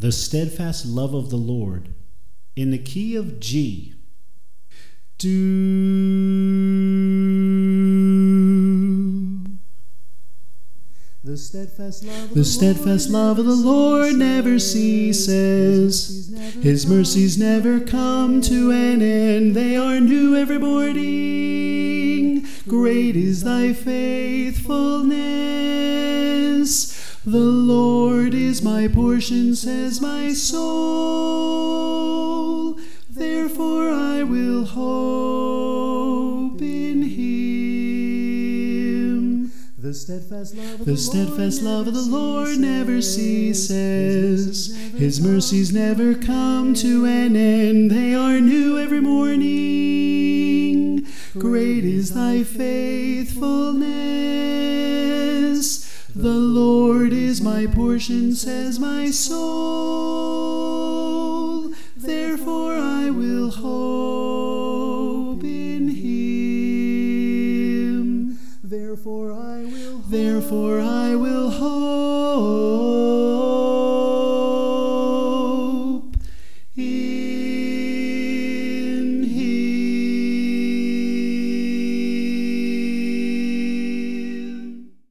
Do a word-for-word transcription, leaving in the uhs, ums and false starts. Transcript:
The Steadfast Love of the Lord, in the key of G. Do. The steadfast love of The the steadfast Lord love of the Lord never ceases. His mercies never come to an end. They are new every morning. Great is thy faithfulness. The Lord is my portion, says my soul. Therefore I will hope in him. The steadfast love of The the steadfast Lord love of the Lord never never ceases. ceases. His mercies never come to an end. They are new every morning. Great is thy faithfulness. The Lord is my portion, says my soul. Therefore I will hope in him. Therefore I will Therefore I will hope